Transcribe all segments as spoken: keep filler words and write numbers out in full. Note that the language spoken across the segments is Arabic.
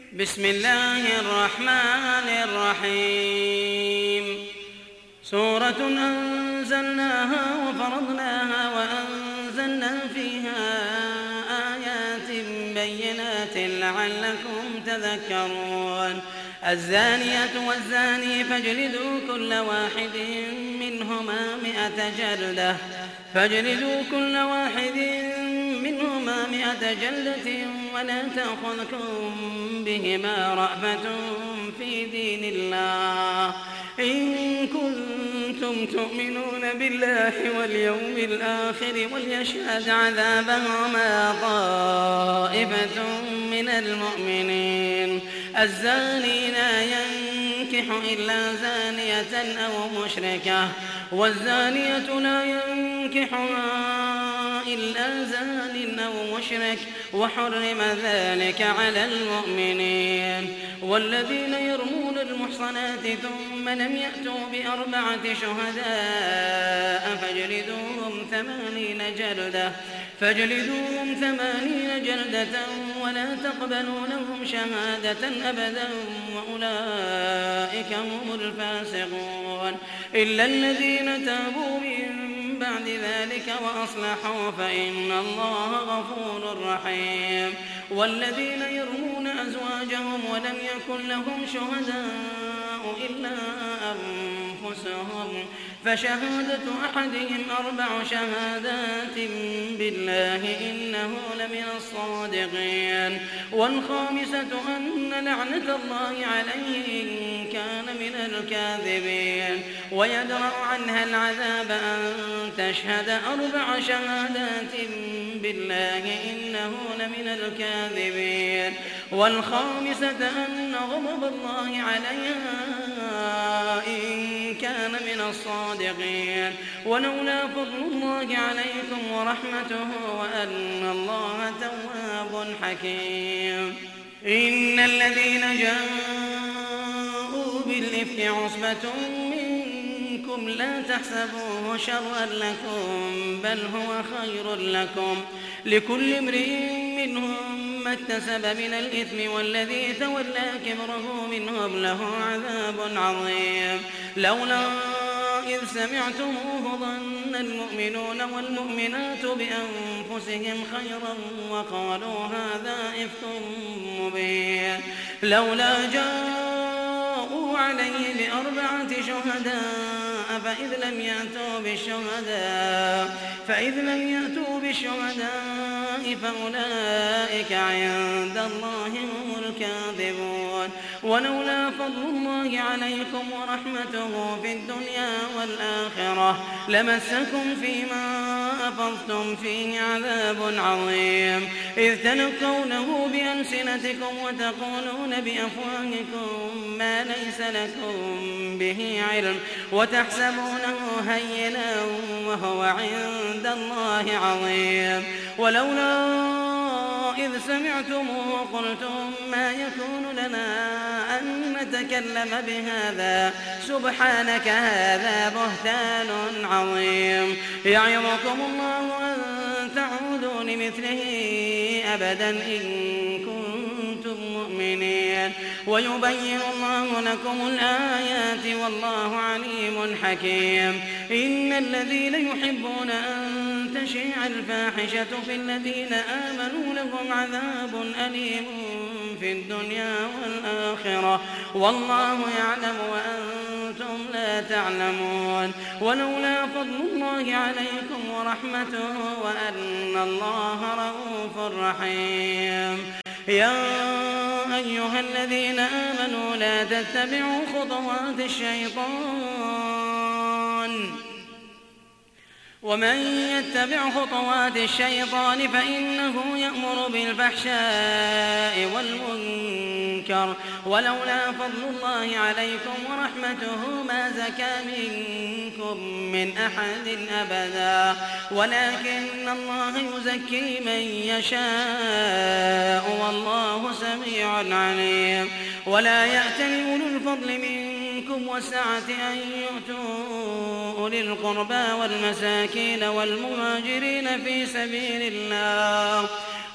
بسم الله الرحمن الرحيم. سورة أنزلناها وفرضناها وأنزلنا فيها آيات بينات لعلكم تذكرون. الزانية والزاني فاجلدوا كل واحد منهما مئة جلدة فاجلدوا كل واحد منهما مئة جلدة ولا تأخذكم بهما رأفة في دين الله إن كنتم تؤمنون بالله واليوم الآخر وليشهد عذابهما طائفة من المؤمنين. الزاني لا ينكح إلا زانية أو مشركة والزانية لا ينكحها إلا زان أو مشرك وحرم ذلك على المؤمنين. والذين يرمون المحصنات ثم لم يأتوا بأربعة شهداء فاجلدوهم ثمانين جلدة فاجلدوهم ثمانين جلدة ولا تقبلوا لهم شهادة أبدا وأولئك هم الفاسقون إلا الذين تابوا من بعد ذلك وأصلحوا فإن الله غفور رحيم. والذين يرمون أزواجهم ولم يكن لهم شهداء إلا أنفسهم فشهادة أحدهم أربع شهادات بالله إنه لمن الصادقين. والخامسة أن لعنة الله عليه إن كان من الكاذبين. ويدرأ عنها العذاب أن تشهد أربع شهادات بالله إنه لمن الكاذبين. والخامسة أن غضب الله عليها إن كان من الصادقين. ولولا فضل الله عليكم ورحمته وأن الله تواب حكيم. إن الذين جاءوا بالإفك عصبة منكم لا تحسبوه شرا لكم بل هو خير لكم لكل امرئ منهم ما اكتسب من الإثم والذي تولى كبره منهم له عذاب عظيم. لولا إذ سمعتموه ظن المؤمنون والمؤمنات بأنفسهم خيرا وقالوا هذا إفك مبين. لولا جاءوا عليه بأربعة شهداء فإذ لم يأتوا بالشهداء فإذ لم يأتوا بالشهداء فأولئك عند الله هم الكاذبون. ولولا فضل الله عليكم ورحمته في الدنيا والآخرة لمسكم فيما أفضتم فيه عذاب عظيم إذ تلقونه بألسنتكم وتقولون بأفواهكم ما ليس لكم به علم وتحسبونه هينا وهو عند الله عظيم. ولولا إذ سمعتموه قلتم ما يكون لنا أن نتكلم بهذا سبحانك هذا بهتان عظيم. يعظكم الله أن تعودوا لمثله أبدا إن كنتم مؤمنين ويبين الله لكم الآيات والله عليم حكيم. إن الذين يحبون أن تشيع الفاحشة في الذين آمنوا لهم عذاب أليم في الدنيا والآخرة والله يعلم وأنتم لا تعلمون. ولولا فضل الله عليكم ورحمته وأن الله رؤوف رحيم. يا أيها الذين آمنوا لا تتبعوا خطوات الشيطان ومن يتبع خطوات الشيطان فإنه يأمر بالفحشاء والمنكر ولولا فضل الله عليكم ورحمته ما زكى منكم من أحد أبدا ولكن الله يزكي من يشاء والله سميع عليم. ولا يأتل أولو الفضل منكم والسعة أن يؤتوا أولي القربى والمساكين والمهاجرين في سبيل الله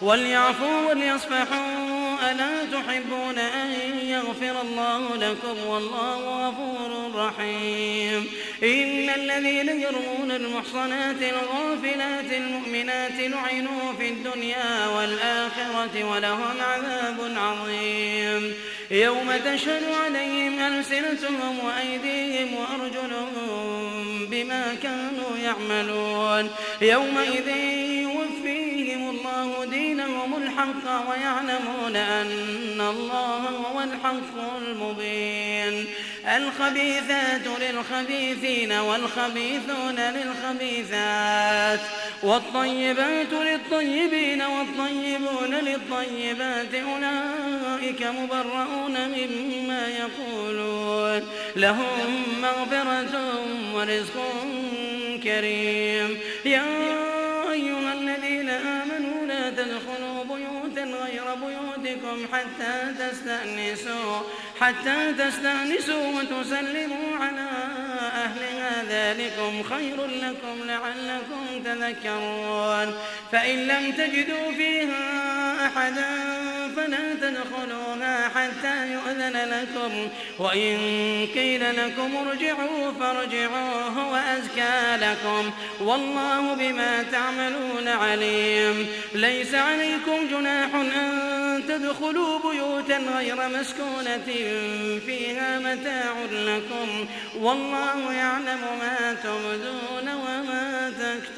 وليعفوا وليصفحوا ألا تحبون أن يغفر الله لكم والله غفور رحيم إن الذين يرمون المحصنات الغافلات المؤمنات لعنوا في الدنيا والآخرة ولهم عذاب عظيم يوم تشهد عليهم ألسنتهم وأيديهم وأرجلهم بما كانوا يعملون يومئذ يوفيهم الله دينهم الحق ويعلمون أن الله هو الحق المبين الخبيثات للخبيثين والخبيثون للخبيثات والطيبات للطيبين والطيبون للطيبات أولئك مبرؤون مما يقولون لهم مغفرة ورزق كريم يا أيها الذين آمنوا لا تدخلوا بيوتا غير بيوتكم حتى تستأنسوا حتى تستأنسوا وتسلموا على أهلها ذلكم خير لكم لعلكم تذكرون فإن لم تجدوا فيها أحدا فلا تدخلوها حتى يؤذن لكم وإن قيل لكم ارجعوا فارجعوا هو أزكى لكم والله بما تعملون عليم ليس عليكم جناح أن تدخلوا بيوتا غير مسكونة فيها متاع لكم والله يعلم ما تبدون وما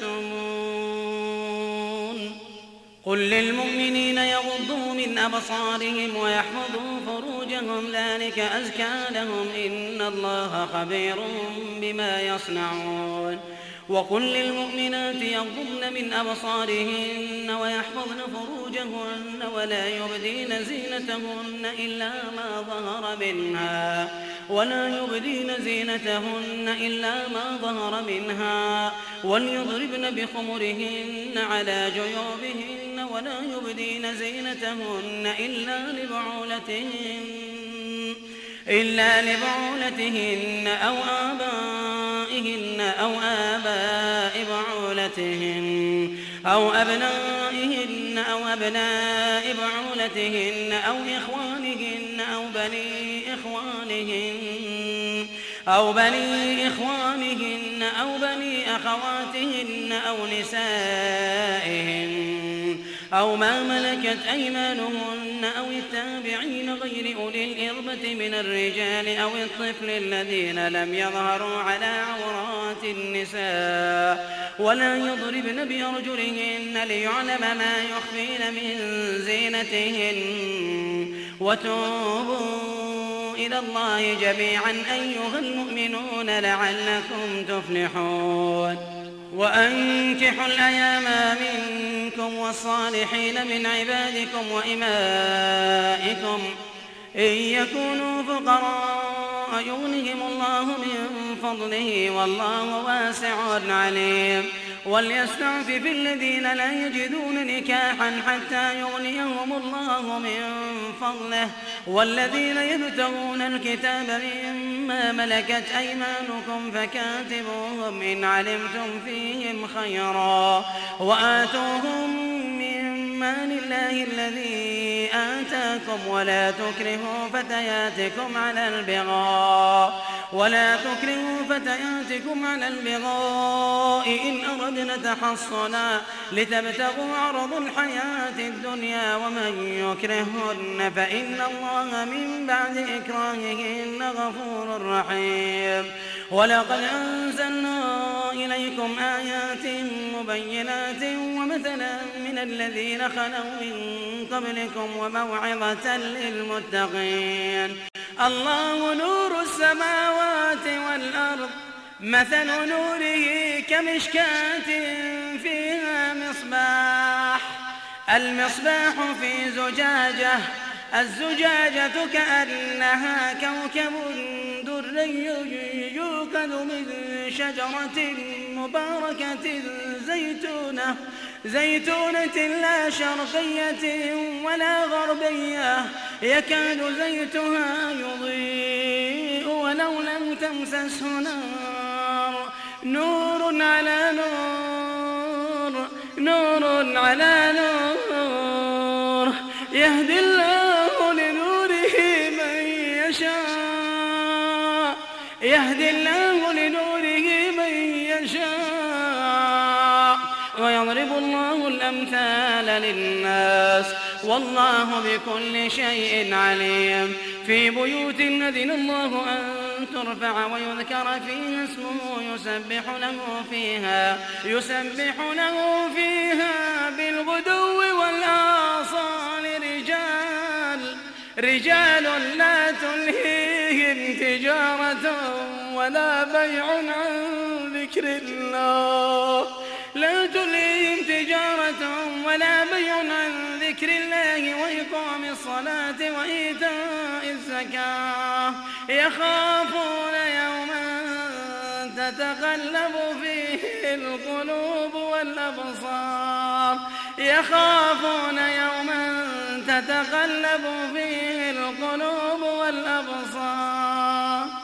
تكتمون قل للمؤمنين يغضوا من أبصارهم ويحفظوا فروجهم ذلك أزكى لهم إن الله خبير بما يصنعون وقل للمؤمنات يغضضن من أبصارهن ويحفظن فروجهن ولا يبدين زينتهن إلا ما ظهر منها ولا يبدين زينتهن إلا ما ظهر منها وليضربن بخمرهن على جيوبهن ولا يبدين زينتهن إلا لبعولتهن إلا لبعولتهن أو آبائهن أو آباء بعولتهن أو أبنائهن أو أبناء بعولتهن أو إخوانهن أو بني إخوانهن أو بني إخوانهن أو بني أخواتهن أو نسائهن أو ما ملكت أيمانهن أو التابعين غير أولي الإربة من الرجال أو الطفل الذين لم يظهروا على عورات النساء ولا يضربن بأرجلهن ليعلم ما يخفين من زينتهن وتوبوا إلى الله جميعا أيها المؤمنون لعلكم تفلحون وأنكحوا الأيام منكم والصالحين من عبادكم وإمائكم إن يكونوا فقراء يغنهم الله من فضله والله واسع عليم وليستعفف الذين لا يجدون نكاحا حتى يغنيهم الله من فضله والذين يبتغون الكتاب مما ملكت أيمانكم فكاتبوهم إن علمتم فيهم خيرا وآتوهم من مال الله الذي آتاكم ولا تكرهوا فتياتكم على البغاء ولا تكرهوا فتياتكم على البغاء إن أردنا تحصنا لتبتغوا عرض الحياة الدنيا ومن يكرهن فإن الله من بعد إكراههن غفور رحيم ولقد أنزلنا إليكم آيات مبينات ومثلا من الذين خلوا من قبلكم وموعظة للمتقين الله نور السماوات والأرض مثل نوره كمشكاة فيها مصباح المصباح في زجاجة الزجاجة كأنها كوكب دري يوقد من شجرة مباركة زيتونة زيتونة لا شرقية ولا غربية يكاد زيتها يضيء ولو لم تمسسه نار نور على نور نور على نور يهدي الله لنوره من يشاء يهدي الله لنوره من يشاء ويضرب الله الأمثال للناس والله بكل شيء عليم. في بيوت أذن الله أن ترفع ويذكر فيها اسمه يسبح له فيها يسبح له فيها بالغدو والآصال رجال رجال لا تلهيهم تجارة ولا بيع عن ذكر الله لا تلهيهم تجارة ولا بيع عن ذكر الله وإقام الصلاة وإيتاء الزكاة يخافون يوما تتقلب فيه القلوب والأبصار يخافون يوما تتقلب فيه القلوب والأبصار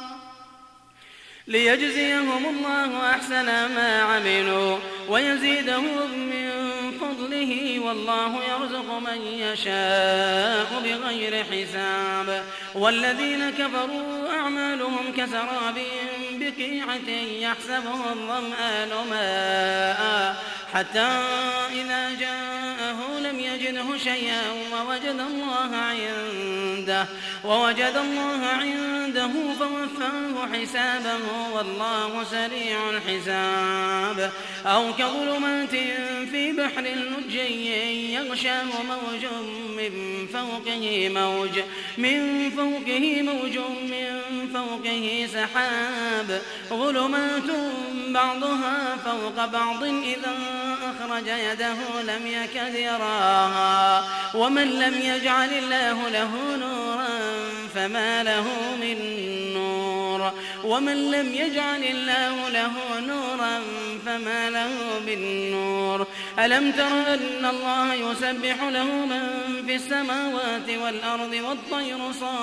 ليجزيهم الله أحسن ما عملوا ويزيدهم من فضله والله يرزق من يشاء بغير حساب. والذين كفروا أعمالهم كسراب بقيعة يحسبه الظمآن ماء حتى إذا جاءه لم يجده شيئا ووجد الله عنده ووجد الله عنده فوفاه حسابه والله سريع الحساب. أو كظلمات في بحر لجي يغشاه موج من فوقه موج من فوقه موج من فوقه سحاب ظلمات بعضها فوق بعض إذا أخرج يده لم يكد يراها ومن لم يجعل الله له نورا فما له من نور ومن لم يجعل الله له نورا فما له من نور. ألم تر أن الله يسبح له من في السماوات والأرض والطير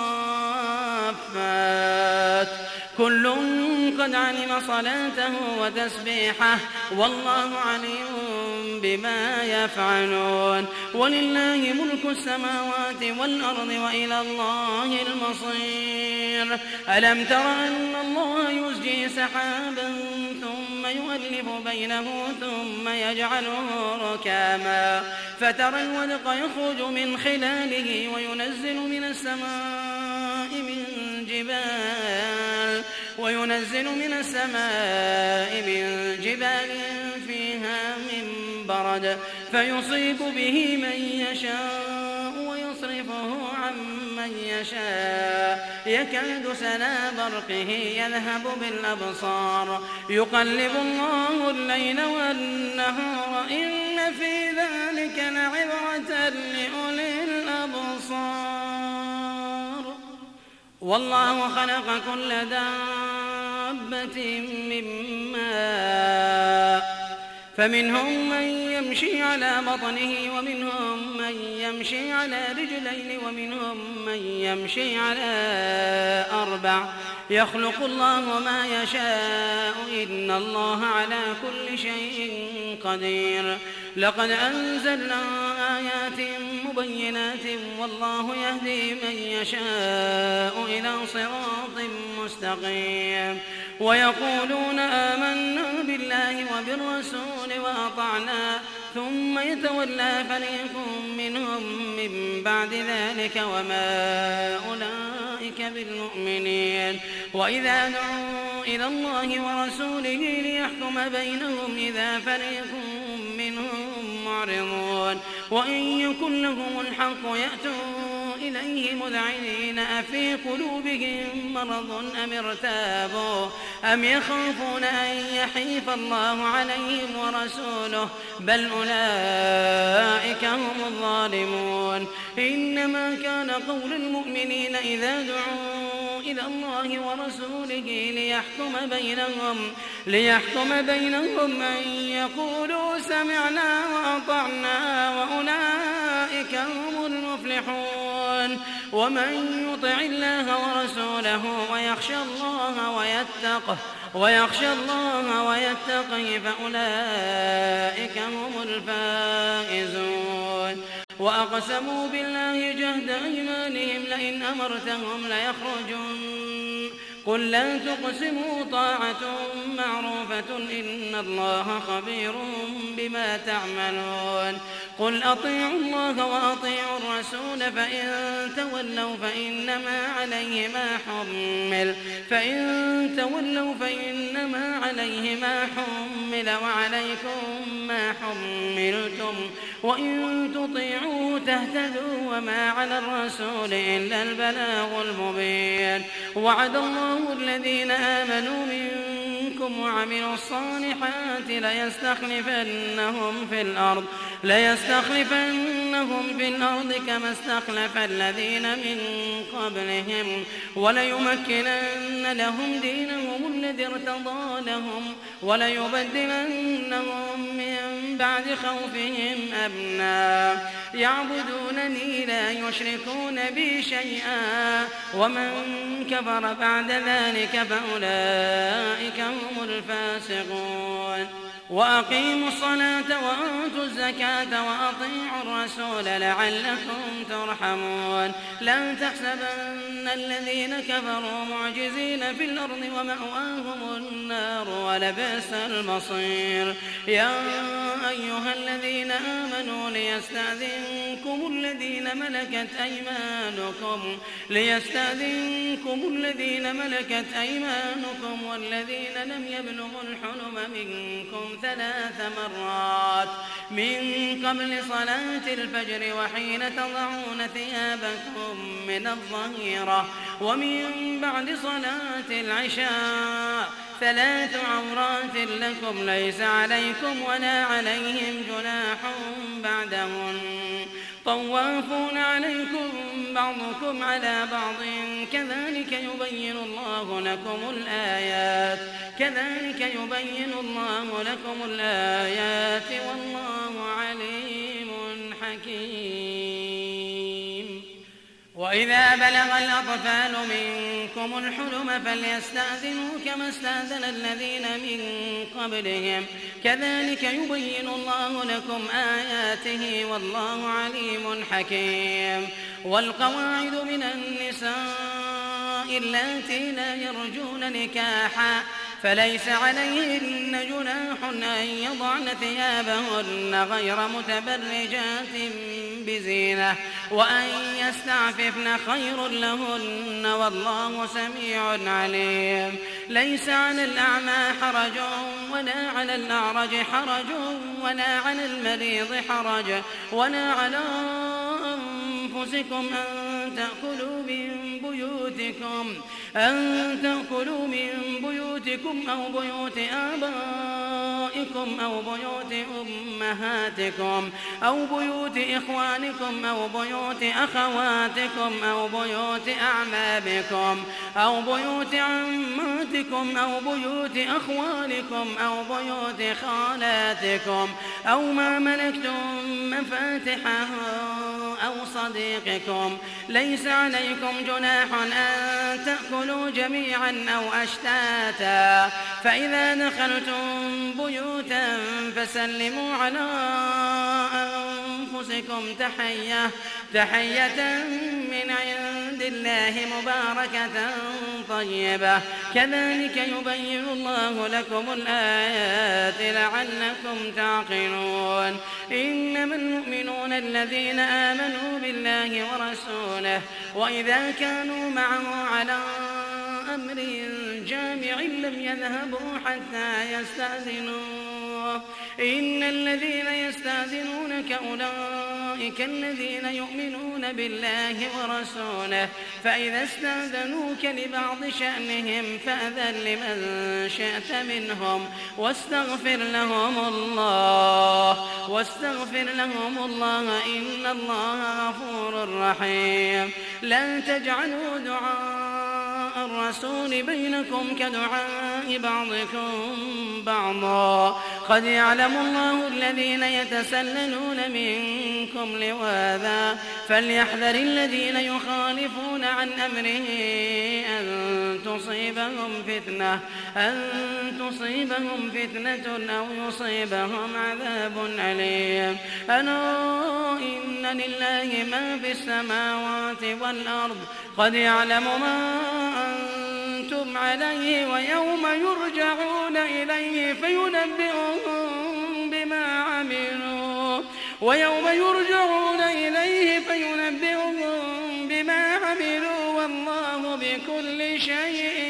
صافات كل قد علم صلاته وتسبيحه والله عليم بما يفعلون. ولله ملك السماوات والأرض وإلى الله المصير. ألم تر أن الله يزجي سحابا ثم يؤلف بينه ثم يجعله ركاما فترى الودق يخرج من خلاله وينزل من السماء من جبال وينزل من السماء من جبال فيها من برد فيصيب به من يشاء ويصرفه عن من يشاء يكاد سنا برقه يذهب بالأبصار يقلب الله الليل والنهار إن في ذلك لعبرة لأولي الأبصار. والله خلق كل دابة من ماء فمنهم من يمشي على بطنه ومنهم من يمشي على رجلين ومنهم من يمشي على أربع يخلق الله ما يشاء إن الله على كل شيء قدير. لقد أنزلنا آيات مبينات والله يهدي من يشاء إلى صراط مستقيم. ويقولون آمنا بالله وبالرسول وأطعنا ثم يتولى فريق منهم من بعد ذلك وما أولئك بالمؤمنين. وإذا دعوا إلى الله ورسوله ليحكم بينهم إذا فريق منهم معرضون وإن يكن لهم الحق يأتوا إليه مذعنين أفي قلوبهم مرض أم ارتابوا أم يخافون أن يحيف الله عليهم ورسوله بل أولئك هم الظالمون. إنما كان قول المؤمنين إذا دعوا إلى الله ورسوله ليحكم بينهم ليحكم بينهم أن يقولوا سمعنا وأطعنا وأولئك هم المفلحون. ومن يطع الله ورسوله ويخشى الله ويتقه ويخشى الله ويتقه فأولئك هم الفائزون. وأقسموا بالله جهد أيمانهم لئن أمرتهم ليخرجن قل لا تقسموا طاعة معروفة إن الله خبير بما تعملون قل أطيعوا الله وأطيعوا الرسول فإن تولوا فإنما عليه ما حمل فإن تولوا فإنما عليه ما حمل وعليكم ما حملتم وإن تطيعوه تهتدوا وما على الرسول إلا البلاغ المبين وعد الله الذين آمنوا منكم وعملوا الصالحات ليستخلفنهم في الأرض ليستخلفنهم في الأرض كما استخلف الذين من قبلهم وليمكنن لهم دينهم الذي ارتضى لهم وليبدلنهم من بعد خوفهم أمنا يعبدونني لا يشركون بي شيئا ومن كفر بعد ذلك فأولئك هم الفاسقون وأقيموا الصلاة وآتوا الزكاة وأطيعوا الرسول لعلكم ترحمون لا تحسبن الذين كفروا معجزين في الأرض ومأواهم النار ولبئس المصير يا أيها الذين آمنوا ليستأذنكم الذين ملكت أيمانكم ليستأذنكم الذين ملكت أيمانكم والذين لم يبلغوا الحلم منكم ثلاث مرات من قبل صلاة الفجر وحين تضعون ثيابكم من الظهيرة ومن بعد صلاة العشاء ثلاث عورات لكم ليس عليكم ولا عليهم جناح بعدهن طوافون عليكم بعضكم على بعض كذلك يبين الله لكم الآيات كذلك يبين الله لكم الآيات والله عليم حكيم وإذا بلغ الأطفال منكم الحلم فليستأذنوا كما استأذن الذين من قبلهم كذلك يبين الله لكم آياته والله عليم حكيم والقواعد من النساء اللاتي لا يرجون نكاحا فليس عليهن جناح أن يضعن ثيابهن غير متبرجات بزينة وأن يستعففن خير لهن والله سميع عليم ليس على الأعمى حرج ولا على الأعرج حرج ولا على المريض حرج ولا على أنفسكم أن تأكلوا من بيوتكم أن تأكلوا من بيوتكم أو بيوت آبائكم أو بيوت أمهاتكم أو بيوت إخوانكم أو بيوت أخواتكم أو بيوت أعمامكم أو بيوت عماتكم أو بيوت أخوالكم أو بيوت خالاتكم أو ما ملكتم مفاتحه أو صديقكم ليس عليكم جناح أن تأكلوا جميعا أو أشتاتا فإذا دخلتم بيوتا فسلموا على أنفسكم تحية تحية من عند الله مباركة طيبة كذلك يبين الله لكم الآيات لعلكم تعقلون إنما المؤمنون الذين آمنوا بالله ورسوله وإذا كانوا معه على أمر جامع لم يذهبوا حتى يستأذنوه إن الذين يستأذنونك أولئك الذين يؤمنون بالله ورسوله فإذا استأذنوك لبعض شأنهم فأذن لمن شئت منهم واستغفر لهم الله واستغفر لهم الله إن الله غفور رحيم لا تجعلوا دعاء الرسول بينكم كدعاء بعضكم بعضا قد يعلم الله الذين يتسللون منكم لواذا فليحذر الذين يخالفون عن أمره أن تصيبهم فتنة أن تصيبهم فتنة أو يصيبهم عذاب أليم. ألا إن لله ما في السماوات والأرض قد يعلم ما أنتم عليه ويوم يرجعون إليه فينبئهم بما عملوا ويوم يرجعون إليه فينبئهم بما عملوا والله بكل شيء